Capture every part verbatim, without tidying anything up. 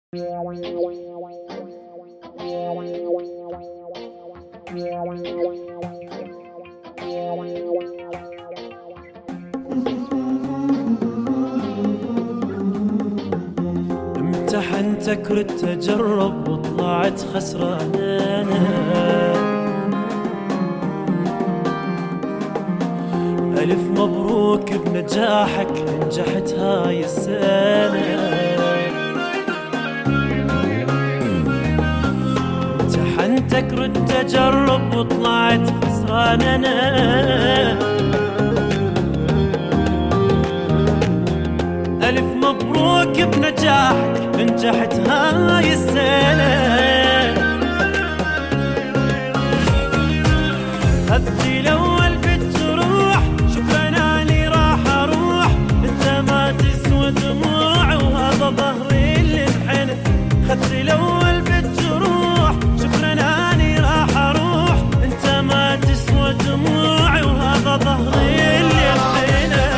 امتحنتك ردت اجرب وطلعت خسرانة. ألف مبروك بنجاحك، نجحت هاي السنة. امتحنتك ردت اجرب وطلعت خسرانة. ألف مبروك بنجاحك، نجحت هاي السنة. خذتي الأول بالجروح، شكرا أني راح أروح، أنت ما تسوى دموع وهذا ظهري اللي انحنى. خذتي الأول بالجروح، شكرا أني راح أروح، أنت ما تسوى دموع وهذا ظهري اللي انحنى.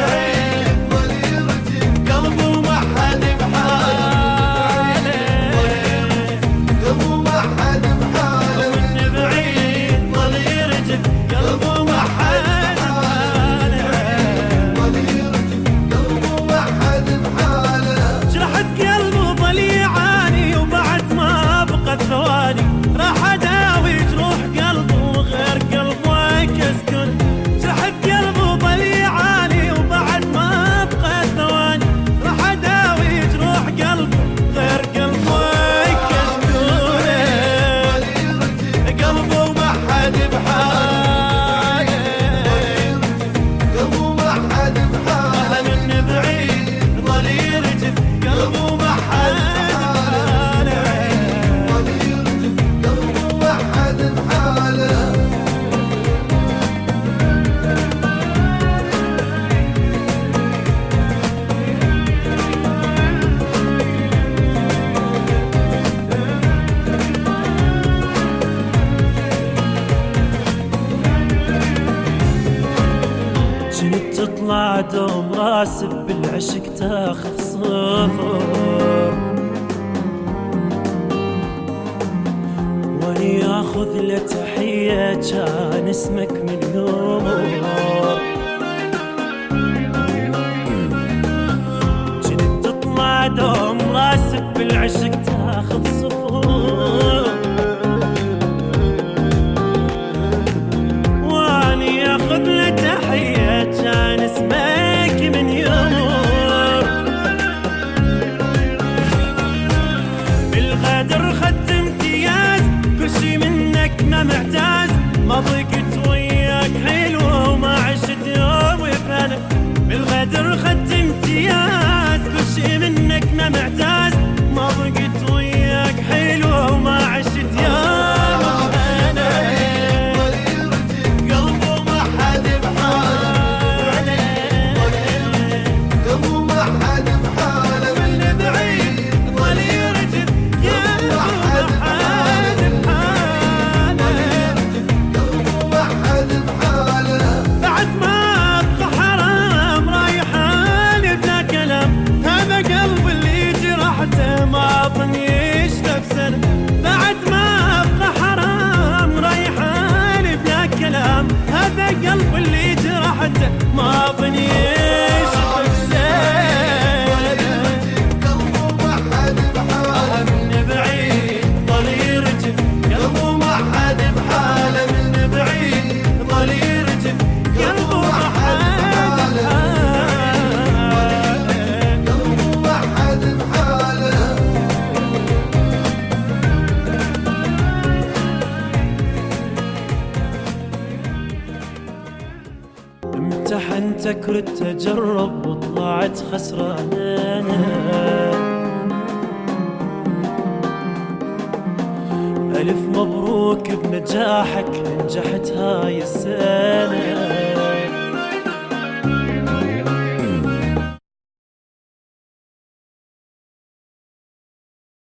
تطلع دوم راسب بالعشق تاخذ صفر، واني اخذ له تحية كان اسمك من يوم. جنت تطلع دوم راسب بالعشق تاخذ صفر، واني اخذ له تحية كان اسمك من يوم. بالغدر خدت امتياز، كل شي منك ما معتاز، ما ضقت وياك حلوة وما عشت يوم بهنا. بالغدر خدت امتياز، كل شي منك ما معتاز، ما ضقت وياك حلوة وما عشت يوم بهنا. هذا قلب اللي جرحته ما ظني يشوفك زين. قلبه ما حد بحاله من بعيد ظل يرجف، قلبه ما حد بحاله من بعيد ظل يرجف، قلبه ما حد بحاله، قلبه ما حد بحاله. امتحنتك ردت اجرب وطلعت خسرانة. ألف مبروك بنجاحك، نجحت هاي السنة.